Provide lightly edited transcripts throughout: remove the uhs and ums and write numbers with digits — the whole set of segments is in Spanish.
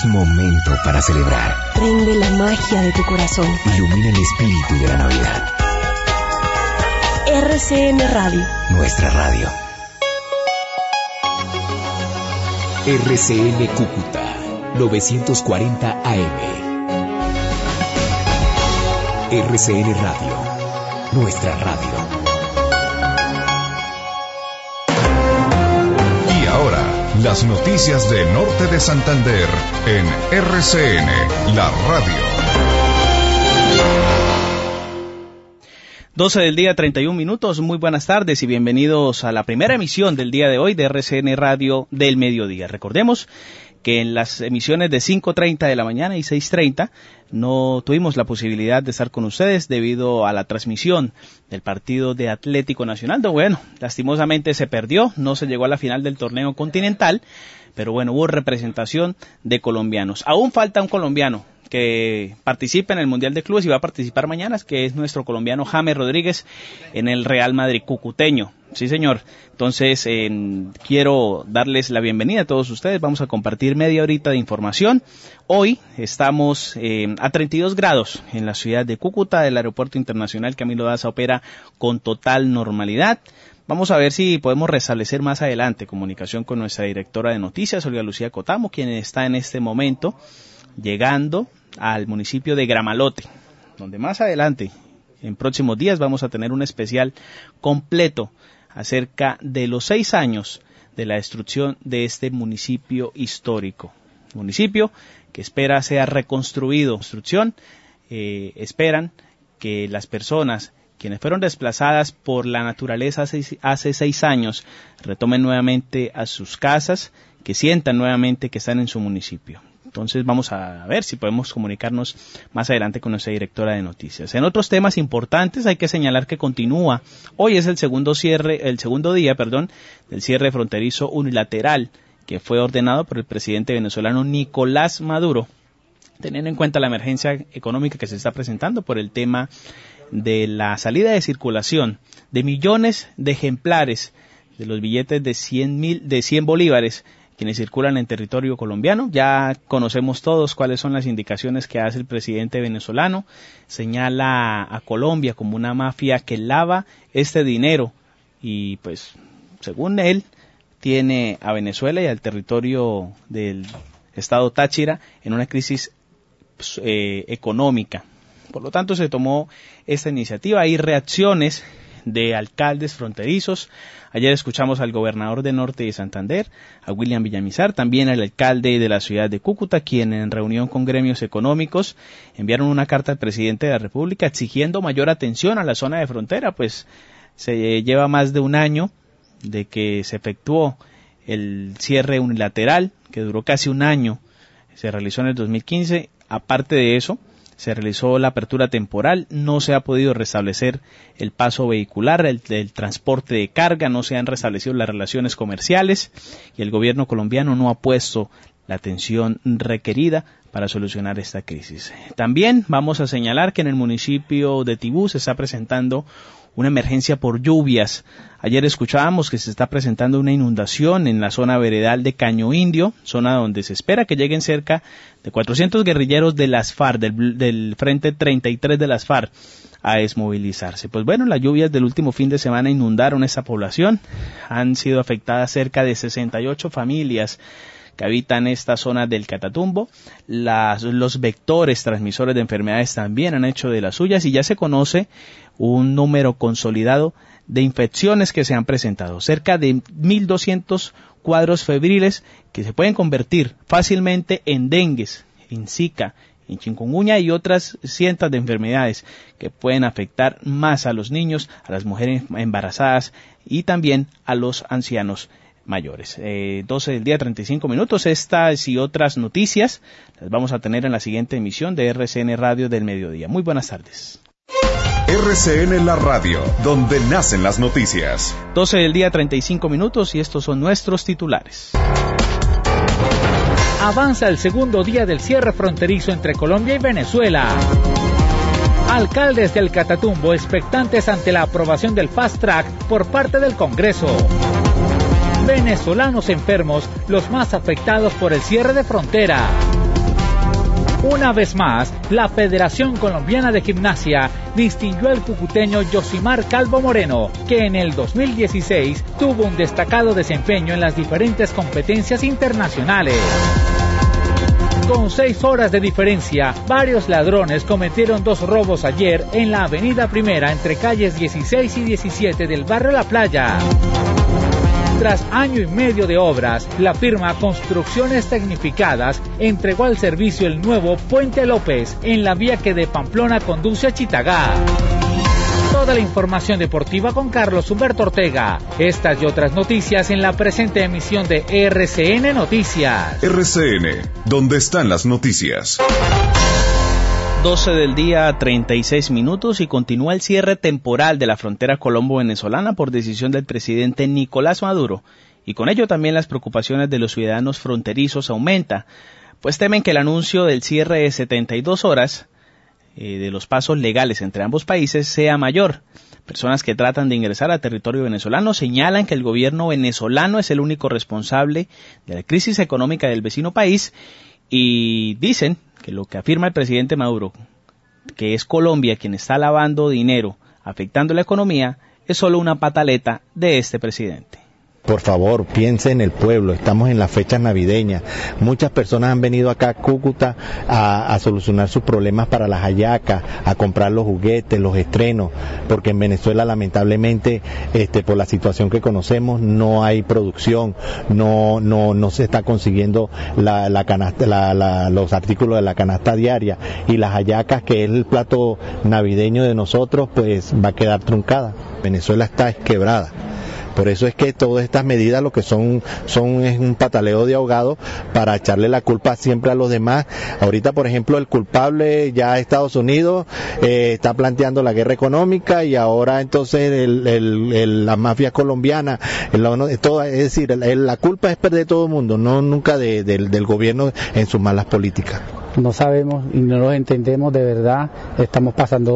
momento para celebrar. Prende la magia de tu corazón. Ilumina el espíritu de la Navidad. RCN Radio. Nuestra radio. RCN Cúcuta 940 AM. RCN Radio. Nuestra radio. Y ahora, las noticias de Norte de Santander en RCN, la radio. 12 del día, 31 minutos. Muy buenas tardes y bienvenidos a la primera emisión del día de hoy de RCN Radio del Mediodía. Recordemos que en las emisiones de 5:30 de la mañana y 6:30 no tuvimos la posibilidad de estar con ustedes debido a la transmisión del partido de Atlético Nacional. Bueno, lastimosamente se perdió, no se llegó a la final del torneo continental, pero bueno, hubo representación de colombianos. Aún falta un colombiano que participa en el Mundial de Clubes y va a participar mañana, que es nuestro colombiano James Rodríguez en el Real Madrid cucuteño. Sí, señor. Entonces, quiero darles la bienvenida a todos ustedes. Vamos a compartir media horita de información. Hoy estamos a 32 grados en la ciudad de Cúcuta. El Aeropuerto Internacional Camilo Daza opera con total normalidad. Vamos a ver si podemos restablecer más adelante comunicación con nuestra directora de noticias, Olga Lucía Cotamo, quien está en este momento llegando al municipio de Gramalote, donde más adelante, en próximos días, vamos a tener un especial completo acerca de los 6 años de la destrucción de este municipio histórico. Municipio que espera sea reconstruido. Esperan que las personas quienes fueron desplazadas por la naturaleza hace 6 años retomen nuevamente a sus casas, que sientan nuevamente que están en su municipio. Entonces vamos a ver si podemos comunicarnos más adelante con nuestra directora de noticias. En otros temas importantes hay que señalar que continúa. Hoy es el segundo día del cierre fronterizo unilateral que fue ordenado por el presidente venezolano Nicolás Maduro, teniendo en cuenta la emergencia económica que se está presentando por el tema de la salida de circulación de millones de ejemplares de los billetes de 100 bolívares quienes circulan en territorio colombiano. Ya conocemos todos cuáles son las indicaciones que hace el presidente venezolano. Señala a Colombia como una mafia que lava este dinero y pues según él tiene a Venezuela y al territorio del estado Táchira en una crisis económica. Por lo tanto se tomó esta iniciativa. Hay reacciones de alcaldes fronterizos. Ayer escuchamos al gobernador de Norte de Santander, a William Villamizar, también al alcalde de la ciudad de Cúcuta, quien en reunión con gremios económicos enviaron una carta al presidente de la República exigiendo mayor atención a la zona de frontera, pues se lleva más de un año de que se efectuó el cierre unilateral, que duró casi un año, se realizó en el 2015, aparte de eso, se realizó la apertura temporal, no se ha podido restablecer el paso vehicular, el transporte de carga, no se han restablecido las relaciones comerciales y el gobierno colombiano no ha puesto la atención requerida para solucionar esta crisis. También vamos a señalar que en el municipio de Tibú se está presentando una emergencia por lluvias. Ayer escuchábamos que se está presentando una inundación en la zona veredal de Caño Indio, zona donde se espera que lleguen cerca de 400 guerrilleros de las FARC, del Frente 33 de las FARC, a desmovilizarse. Pues bueno, las lluvias del último fin de semana inundaron esta población. Han sido afectadas cerca de 68 familias que habitan esta zona del Catatumbo. Los vectores transmisores de enfermedades también han hecho de las suyas y ya se conoce un número consolidado de infecciones que se han presentado, cerca de 1.200 cuadros febriles que se pueden convertir fácilmente en dengues, en zika, en chikungunya y otras cientos de enfermedades que pueden afectar más a los niños, a las mujeres embarazadas y también a los ancianos mayores. 12 del día, 35 minutos. Estas y otras noticias las vamos a tener en la siguiente emisión de RCN Radio del Mediodía. Muy buenas tardes. RCN La Radio, donde nacen las noticias. 12 del día, 35 minutos y estos son nuestros titulares. Avanza el segundo día del cierre fronterizo entre Colombia y Venezuela. Alcaldes del Catatumbo expectantes ante la aprobación del Fast Track por parte del Congreso. Venezolanos enfermos, los más afectados por el cierre de frontera. Una vez más, la Federación Colombiana de Gimnasia distinguió al cucuteño Yosimar Calvo Moreno, que en el 2016 tuvo un destacado desempeño en las diferentes competencias internacionales. Con 6 horas de diferencia, varios ladrones cometieron 2 robos ayer en la avenida Primera entre calles 16 y 17 del barrio La Playa. Tras año y medio de obras, la firma Construcciones Tecnificadas entregó al servicio el nuevo Puente López en la vía que de Pamplona conduce a Chitagá. Toda la información deportiva con Carlos Humberto Ortega. Estas y otras noticias en la presente emisión de RCN Noticias. RCN, ¿dónde están las noticias? 12 del día, 36 minutos, y continúa el cierre temporal de la frontera colombo-venezolana por decisión del presidente Nicolás Maduro. Y con ello también las preocupaciones de los ciudadanos fronterizos aumenta, pues temen que el anuncio del cierre de 72 horas de los pasos legales entre ambos países sea mayor. Personas que tratan de ingresar a territorio venezolano señalan que el gobierno venezolano es el único responsable de la crisis económica del vecino país y dicen que lo que afirma el presidente Maduro, que es Colombia quien está lavando dinero afectando la economía, es solo una pataleta de este presidente. Por favor, piense en el pueblo, estamos en las fechas navideñas, muchas personas han venido acá a Cúcuta a solucionar sus problemas para las hallacas, a comprar los juguetes, los estrenos, porque en Venezuela lamentablemente, por la situación que conocemos, no hay producción, no se está consiguiendo la canasta, los artículos de la canasta diaria, y las hallacas, que es el plato navideño de nosotros, pues va a quedar truncada. Venezuela está quebrada. Por eso es que todas estas medidas lo que son es un pataleo de ahogado para echarle la culpa siempre a los demás. Ahorita, por ejemplo, el culpable ya Estados Unidos está planteando la guerra económica, y ahora entonces la mafia colombiana, es decir, la culpa es de todo el mundo, no nunca del gobierno en sus malas políticas. No sabemos y no los entendemos de verdad, estamos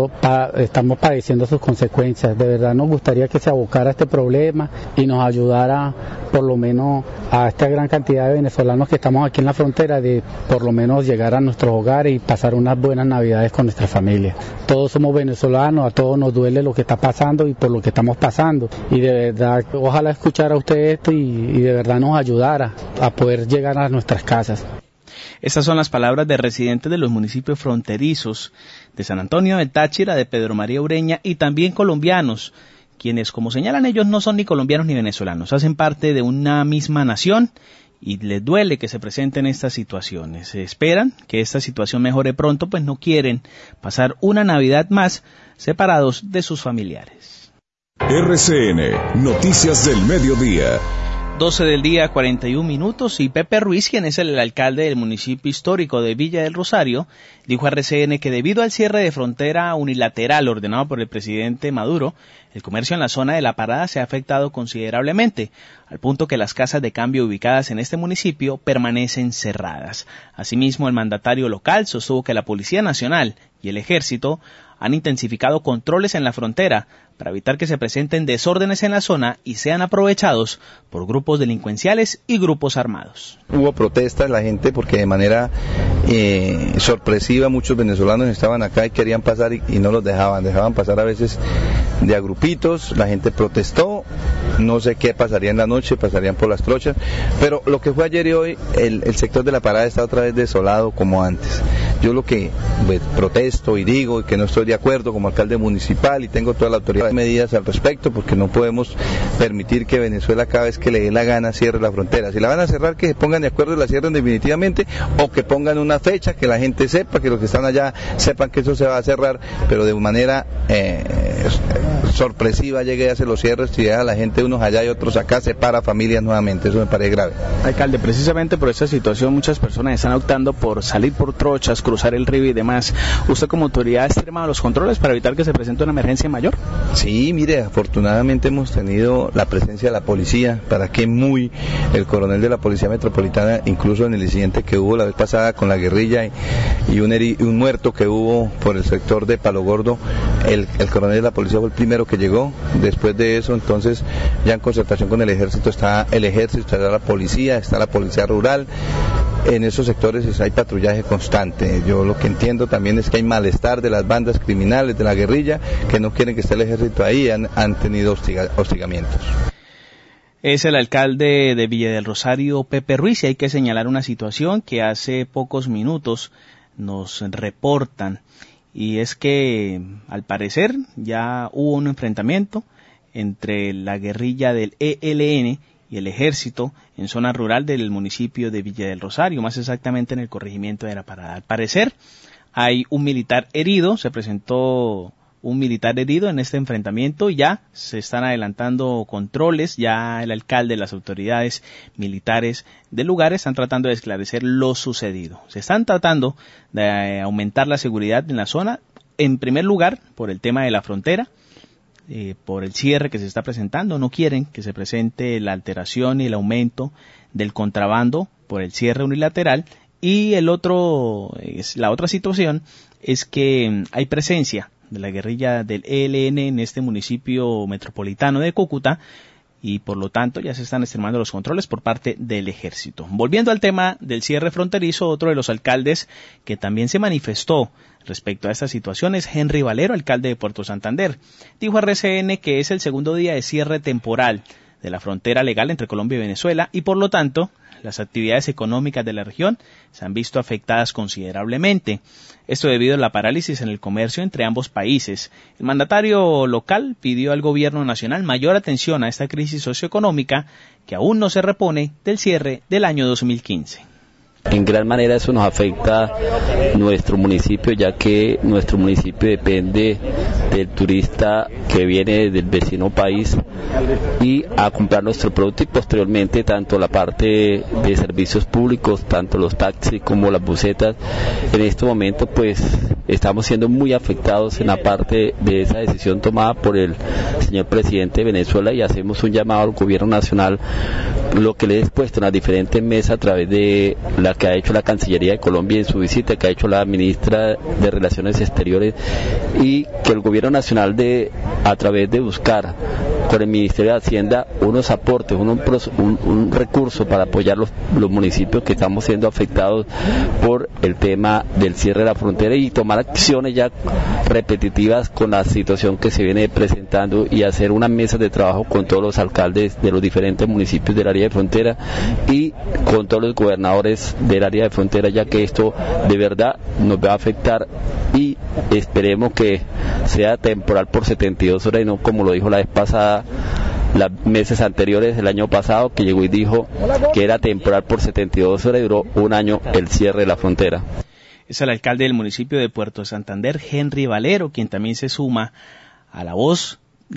padeciendo sus consecuencias. De verdad nos gustaría que se abocara a este problema y nos ayudara por lo menos a esta gran cantidad de venezolanos que estamos aquí en la frontera, de por lo menos llegar a nuestros hogares y pasar unas buenas navidades con nuestra familia. Todos somos venezolanos, a todos nos duele lo que está pasando y por lo que estamos pasando, y de verdad ojalá escuchara usted esto y de verdad nos ayudara a poder llegar a nuestras casas. Estas son las palabras de residentes de los municipios fronterizos de San Antonio del Táchira, de Pedro María Ureña, y también colombianos, quienes, como señalan ellos, no son ni colombianos ni venezolanos, hacen parte de una misma nación y les duele que se presenten estas situaciones. Esperan que esta situación mejore pronto, pues no quieren pasar una Navidad más separados de sus familiares. RCN, Noticias del Mediodía. 12 del día, 41 minutos, y Pepe Ruiz, quien es el alcalde del municipio histórico de Villa del Rosario, dijo a RCN que debido al cierre de frontera unilateral ordenado por el presidente Maduro, el comercio en la zona de La Parada se ha afectado considerablemente, al punto que las casas de cambio ubicadas en este municipio permanecen cerradas. Asimismo, el mandatario local sostuvo que la Policía Nacional y el Ejército han intensificado controles en la frontera para evitar que se presenten desórdenes en la zona y sean aprovechados por grupos delincuenciales y grupos armados. Hubo protestas, la gente, porque de manera sorpresiva muchos venezolanos estaban acá y querían pasar y no los dejaban pasar a veces de a grupitos. La gente protestó, no sé qué pasaría en la noche, pasarían por las trochas, pero lo que fue ayer y hoy, el sector de La Parada está otra vez desolado como antes. Yo lo que protesto y digo, y que no estoy de acuerdo como alcalde municipal, y tengo toda la autoridad de medidas al respecto, porque no podemos permitir que Venezuela cada vez que le dé la gana cierre la frontera. Si la van a cerrar, que se pongan de acuerdo y la cierren definitivamente, o que pongan una fecha, que la gente sepa, que los que están allá sepan que eso se va a cerrar, pero de manera sorpresiva llegue a hacer los cierres y deja a la gente unos allá y otros acá, separa familias nuevamente. Eso me parece grave. Alcalde, precisamente por esta situación muchas personas están optando por salir por trochas, cruzar el río y demás. ¿Usted como autoridad ha extremado los controles para evitar que se presente una emergencia mayor? Sí, mire, afortunadamente hemos tenido la presencia de la policía, para que el coronel de la Policía Metropolitana, incluso en el incidente que hubo la vez pasada con la guerrilla y un muerto que hubo por el sector de Palo Gordo, el coronel de la policía fue el primero que llegó. Después de eso, entonces, ya en concertación con el ejército está la policía rural. en esos sectores hay patrullaje constante. Yo lo que entiendo también es que hay malestar de las bandas criminales, de la guerrilla, que no quieren que esté el ejército ahí, han tenido hostigamientos. Es el alcalde de Villa del Rosario, Pepe Ruiz, y hay que señalar una situación que hace pocos minutos nos reportan, y es que al parecer ya hubo un enfrentamiento entre la guerrilla del ELN y el ejército en zona rural del municipio de Villa del Rosario, más exactamente en el corregimiento de La Parada. Al parecer hay un militar herido, se presentó un militar herido en este enfrentamiento y ya se están adelantando controles, ya el alcalde, las autoridades militares del lugar están tratando de esclarecer lo sucedido. Se están tratando de aumentar la seguridad en la zona, en primer lugar por el tema de la frontera, por el cierre que se está presentando. No quieren que se presente la alteración y el aumento del contrabando por el cierre unilateral, y la otra situación es que hay presencia de la guerrilla del ELN en este municipio metropolitano de Cúcuta, y por lo tanto ya se están extremando los controles por parte del ejército. Volviendo al tema del cierre fronterizo, otro de los alcaldes que también se manifestó respecto a esta situación es Henry Valero, alcalde de Puerto Santander. Dijo a RCN que es el segundo día de cierre temporal de la frontera legal entre Colombia y Venezuela, y por lo tanto las actividades económicas de la región se han visto afectadas considerablemente. Esto debido a la parálisis en el comercio entre ambos países. El mandatario local pidió al gobierno nacional mayor atención a esta crisis socioeconómica que aún no se repone del cierre del año 2015. En gran manera eso nos afecta nuestro municipio, ya que nuestro municipio depende del turista que viene del vecino país y a comprar nuestro producto, y posteriormente tanto la parte de servicios públicos, tanto los taxis como las busetas. En este momento pues estamos siendo muy afectados en la parte de esa decisión tomada por el señor presidente de Venezuela, y hacemos un llamado al gobierno nacional, lo que le he expuesto en las diferentes mesas a través de la que ha hecho la Cancillería de Colombia en su visita, que ha hecho la ministra de Relaciones Exteriores, y que el gobierno nacional a través de buscar con el Ministerio de Hacienda unos aportes, un recurso para apoyar los municipios que estamos siendo afectados por el tema del cierre de la frontera, y tomar acciones ya repetitivas con la situación que se viene presentando, y hacer una mesa de trabajo con todos los alcaldes de los diferentes municipios del área de frontera y con todos los gobernadores del área de frontera, ya que esto de verdad nos va a afectar, y esperemos que sea temporal por 72 horas y no como lo dijo la vez pasada, las meses anteriores del año pasado, que llegó y dijo que era temporal por 72 horas y duró un año el cierre de la frontera. Es el alcalde del municipio de Puerto Santander, Henry Valero, quien también se suma a la voz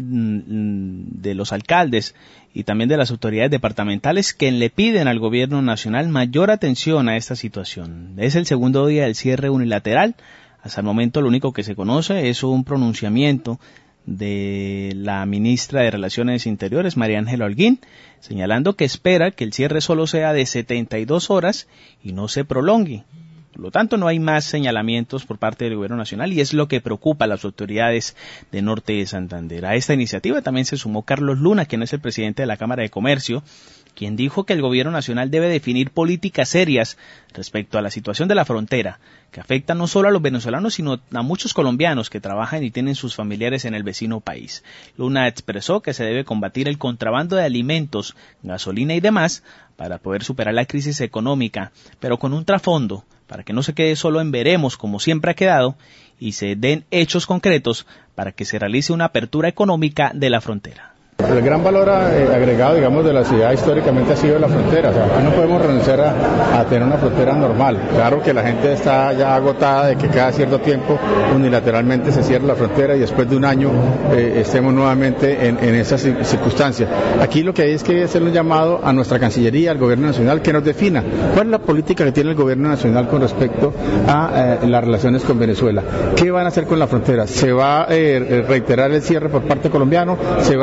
de los alcaldes y también de las autoridades departamentales, que le piden al gobierno nacional mayor atención a esta situación. Es el segundo día del cierre unilateral. Hasta el momento lo único que se conoce es un pronunciamiento de la ministra de Relaciones Interiores, María Ángela Holguín, señalando que espera que el cierre solo sea de 72 horas y no se prolongue. Por lo tanto, no hay más señalamientos por parte del gobierno nacional, y es lo que preocupa a las autoridades de Norte de Santander. A esta iniciativa también se sumó Carlos Luna, quien es el presidente de la Cámara de Comercio, quien dijo que el gobierno nacional debe definir políticas serias respecto a la situación de la frontera, que afecta no solo a los venezolanos, sino a muchos colombianos que trabajan y tienen sus familiares en el vecino país. Luna expresó que se debe combatir el contrabando de alimentos, gasolina y demás para poder superar la crisis económica, pero con un trasfondo, para que no se quede solo en veremos como siempre ha quedado, y se den hechos concretos para que se realice una apertura económica de la frontera. El gran valor agregado, digamos, de la ciudad históricamente ha sido la frontera. O sea, no podemos renunciar a tener una frontera normal. Claro que la gente está ya agotada de que cada cierto tiempo unilateralmente se cierre la frontera y después de un año estemos nuevamente en esas circunstancias. Aquí lo que hay es que hacer un llamado a nuestra Cancillería, al Gobierno Nacional, que nos defina cuál es la política que tiene el Gobierno Nacional con respecto a las relaciones con Venezuela. ¿Qué van a hacer con la frontera? ¿Se va a reiterar el cierre por parte colombiano? ¿Se va a exigir que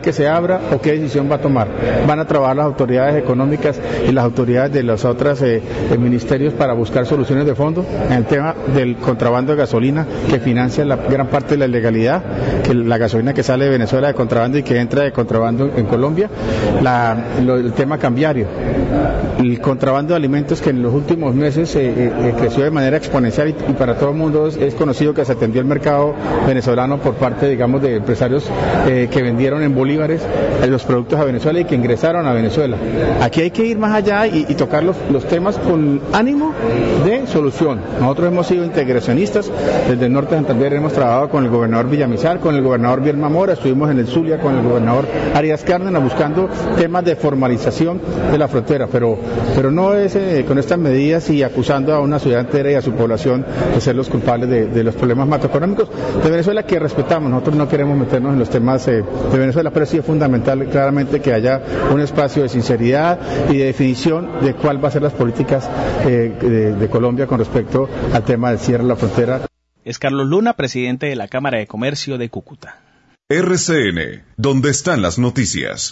que se abra o qué decisión va a tomar. Van a trabajar las autoridades económicas y las autoridades de los otros ministerios para buscar soluciones de fondo en el tema del contrabando de gasolina que financia la gran parte de la ilegalidad, que la gasolina que sale de Venezuela de contrabando y que entra de contrabando en Colombia, el tema cambiario, el contrabando de alimentos que en los últimos meses creció de manera exponencial y para todo el mundo es conocido que se atendió el mercado venezolano por parte, digamos, de empresarios que vendieron en bolívares los productos a Venezuela y que ingresaron a Venezuela. Aquí hay que ir más allá y tocar los temas con ánimo de solución. Nosotros hemos sido integracionistas, desde el norte de Santander hemos trabajado con el gobernador Villamizar, con el gobernador Bielma Mora, estuvimos en el Zulia con el gobernador Arias Cárdenas buscando temas de formalización de la frontera, pero no es con estas medidas y acusando a una ciudad entera y a su población de ser los culpables de los problemas macroeconómicos de Venezuela que respetamos. Nosotros no queremos meternos en los temas de Venezuela, pero sí es fundamental claramente que haya un espacio de sinceridad y de definición de cuál va a ser las políticas de Colombia con respecto al tema del cierre de la frontera. Es Carlos Luna, presidente de la Cámara de Comercio de Cúcuta. RCN, ¿dónde están las noticias?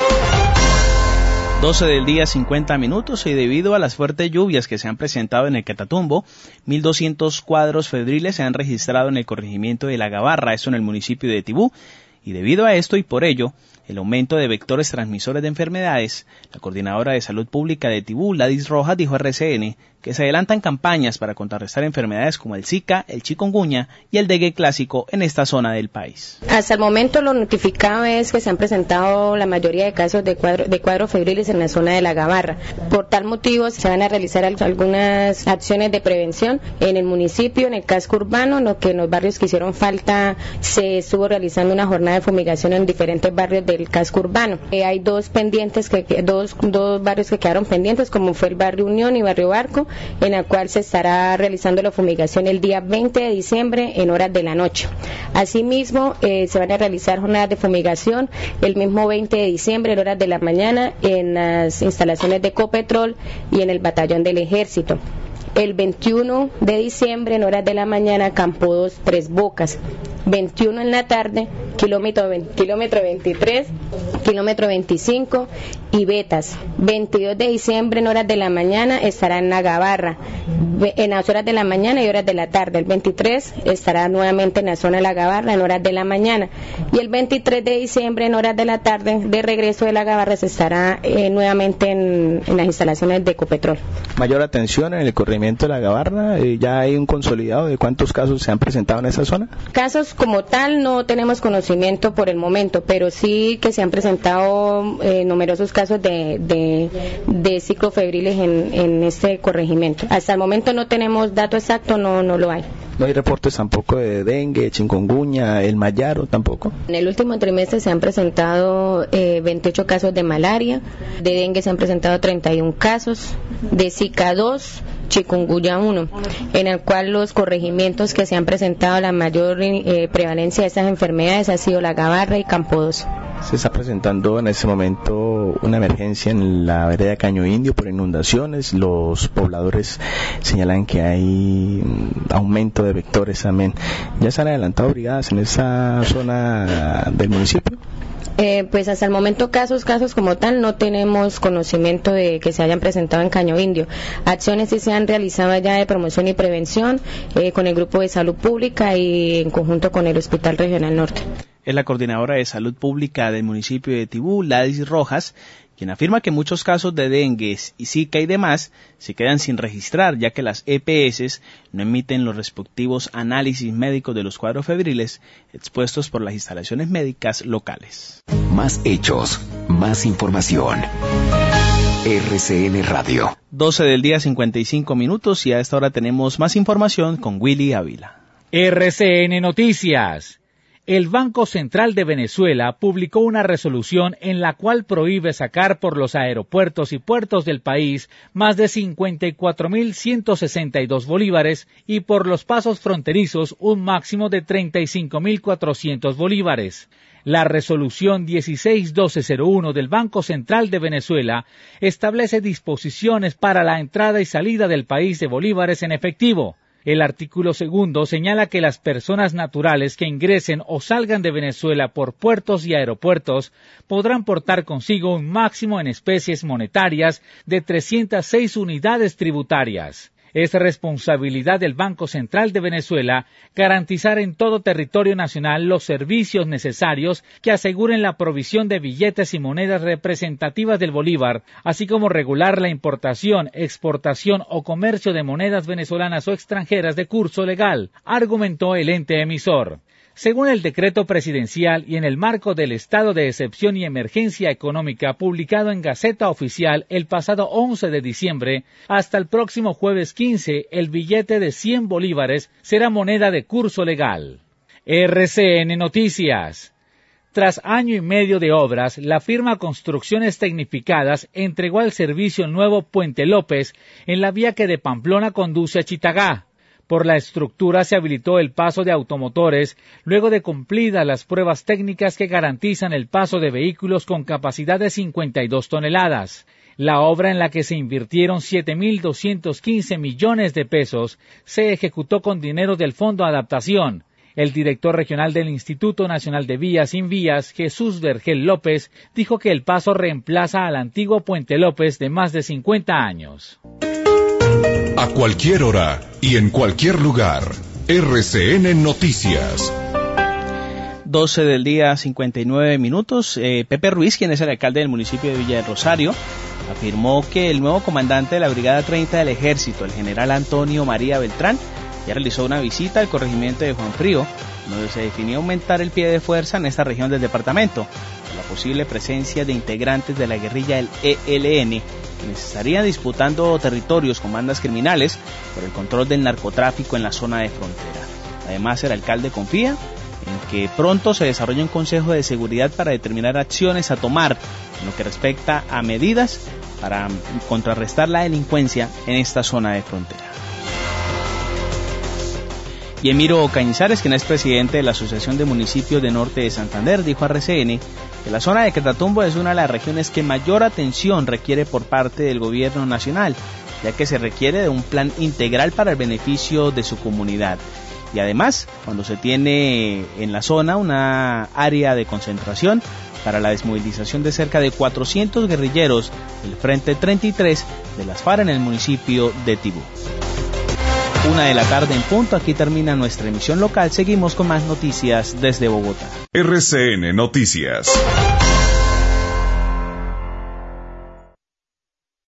12 del día, 50 minutos, y debido a las fuertes lluvias que se han presentado en el Catatumbo, 1.200 cuadros febriles se han registrado en el corregimiento de La Gabarra, eso en el municipio de Tibú, y debido a esto y por ello, el aumento de vectores transmisores de enfermedades, la coordinadora de salud pública de Tibú, Ladis Rojas, dijo a RCN que se adelantan campañas para contrarrestar enfermedades como el Zika, el chikungunya y el dengue clásico en esta zona del país. Hasta el momento lo notificado es que se han presentado la mayoría de casos de cuadros febriles en la zona de La Gabarra. Por tal motivo se van a realizar algunas acciones de prevención en el municipio, en el casco urbano, lo que en los barrios que hicieron falta se estuvo realizando una jornada de fumigación en diferentes barrios del casco urbano. Hay dos barrios que quedaron pendientes, como fue el barrio Unión y barrio Barco, en el cual se estará realizando la fumigación el día 20 de diciembre en horas de la noche. Asimismo, se van a realizar jornadas de fumigación el mismo 20 de diciembre en horas de la mañana en las instalaciones de Ecopetrol y en el batallón del Ejército. El 21 de diciembre en horas de la mañana, Campo 2, Tres Bocas. 21 en la tarde, kilómetro 23, kilómetro 25 y Betas. 22 de diciembre en horas de la mañana estará en La Gabarra, en las horas de la mañana y horas de la tarde. El 23 estará nuevamente en la zona de La Gabarra en horas de la mañana. Y el 23 de diciembre en horas de la tarde, de regreso de La Gabarra, se estará nuevamente en las instalaciones de Ecopetrol. Mayor atención en el corregimiento de La Gabarra, ¿ya hay un consolidado de cuántos casos se han presentado en esa zona? Casos como tal no tenemos conocimiento por el momento, pero sí que se han presentado numerosos casos de ciclofebriles en este corregimiento. Hasta el momento no tenemos dato exacto, no lo hay. ¿No hay reportes tampoco de dengue, chikungunya, el mayaro tampoco? En el último trimestre se han presentado 28 casos de malaria, de dengue se han presentado 31 casos, de Zika 2, chikungunya 1, en el cual los corregimientos que se han presentado la mayor prevalencia de estas enfermedades ha sido La Gabarra y Campo 2. Se está presentando en este momento una emergencia en la vereda Caño Indio por inundaciones. Los pobladores señalan que hay aumento de vectores también. ¿Ya se han adelantado brigadas en esa zona del municipio? Pues hasta el momento casos como tal no tenemos conocimiento de que se hayan presentado en Caño Indio. Acciones sí se han realizado ya de promoción y prevención con el Grupo de Salud Pública y en conjunto con el Hospital Regional Norte. Es la coordinadora de salud pública del municipio de Tibú, Ladis Rojas, quien afirma que muchos casos de dengue y Zika y demás se quedan sin registrar, ya que las EPS no emiten los respectivos análisis médicos de los cuadros febriles expuestos por las instalaciones médicas locales. Más hechos, más información. RCN Radio. 12 del día, 55 minutos, y a esta hora tenemos más información con Willy Ávila. RCN Noticias. El Banco Central de Venezuela publicó una resolución en la cual prohíbe sacar por los aeropuertos y puertos del país más de 54.162 bolívares y por los pasos fronterizos un máximo de 35.400 bolívares. La resolución 16-1201 del Banco Central de Venezuela establece disposiciones para la entrada y salida del país de bolívares en efectivo. El artículo 2 señala que las personas naturales que ingresen o salgan de Venezuela por puertos y aeropuertos podrán portar consigo un máximo en especies monetarias de 306 unidades tributarias. Es responsabilidad del Banco Central de Venezuela garantizar en todo territorio nacional los servicios necesarios que aseguren la provisión de billetes y monedas representativas del bolívar, así como regular la importación, exportación o comercio de monedas venezolanas o extranjeras de curso legal, argumentó el ente emisor. Según el decreto presidencial y en el marco del estado de excepción y emergencia económica publicado en Gaceta Oficial el pasado 11 de diciembre, hasta el próximo jueves 15, el billete de 100 bolívares será moneda de curso legal. RCN Noticias. Tras año y medio de obras, la firma Construcciones Tecnificadas entregó al servicio el nuevo Puente López en la vía que de Pamplona conduce a Chitagá. Por la estructura se habilitó el paso de automotores, luego de cumplidas las pruebas técnicas que garantizan el paso de vehículos con capacidad de 52 toneladas. La obra, en la que se invirtieron 7.215 millones de pesos, se ejecutó con dinero del Fondo Adaptación. El director regional del Instituto Nacional de Vías Sin Vías, Jesús Vergel López, dijo que el paso reemplaza al antiguo Puente López de más de 50 años. A cualquier hora y en cualquier lugar, RCN Noticias. 12 del día, 59 minutos. Pepe Ruiz, quien es el alcalde del municipio de Villa del Rosario, afirmó que el nuevo comandante de la Brigada 30 del Ejército, el general Antonio María Beltrán, ya realizó una visita al corregimiento de Juan Frío, donde se definió aumentar el pie de fuerza en esta región del departamento, por la posible presencia de integrantes de la guerrilla del ELN, quienes estarían disputando territorios con bandas criminales por el control del narcotráfico en la zona de frontera. Además, el alcalde confía en que pronto se desarrolle un consejo de seguridad para determinar acciones a tomar en lo que respecta a medidas para contrarrestar la delincuencia en esta zona de frontera. Y Emiro Cañizares, quien es presidente de la Asociación de Municipios de Norte de Santander, dijo a RCN que la zona de Catatumbo es una de las regiones que mayor atención requiere por parte del gobierno nacional, ya que se requiere de un plan integral para el beneficio de su comunidad. Y además, cuando se tiene en la zona una área de concentración para la desmovilización de cerca de 400 guerrilleros del Frente 33 de las FARC en el municipio de Tibú. 1:00 p.m. en punto, aquí termina nuestra emisión local. Seguimos con más noticias desde Bogotá. RCN Noticias.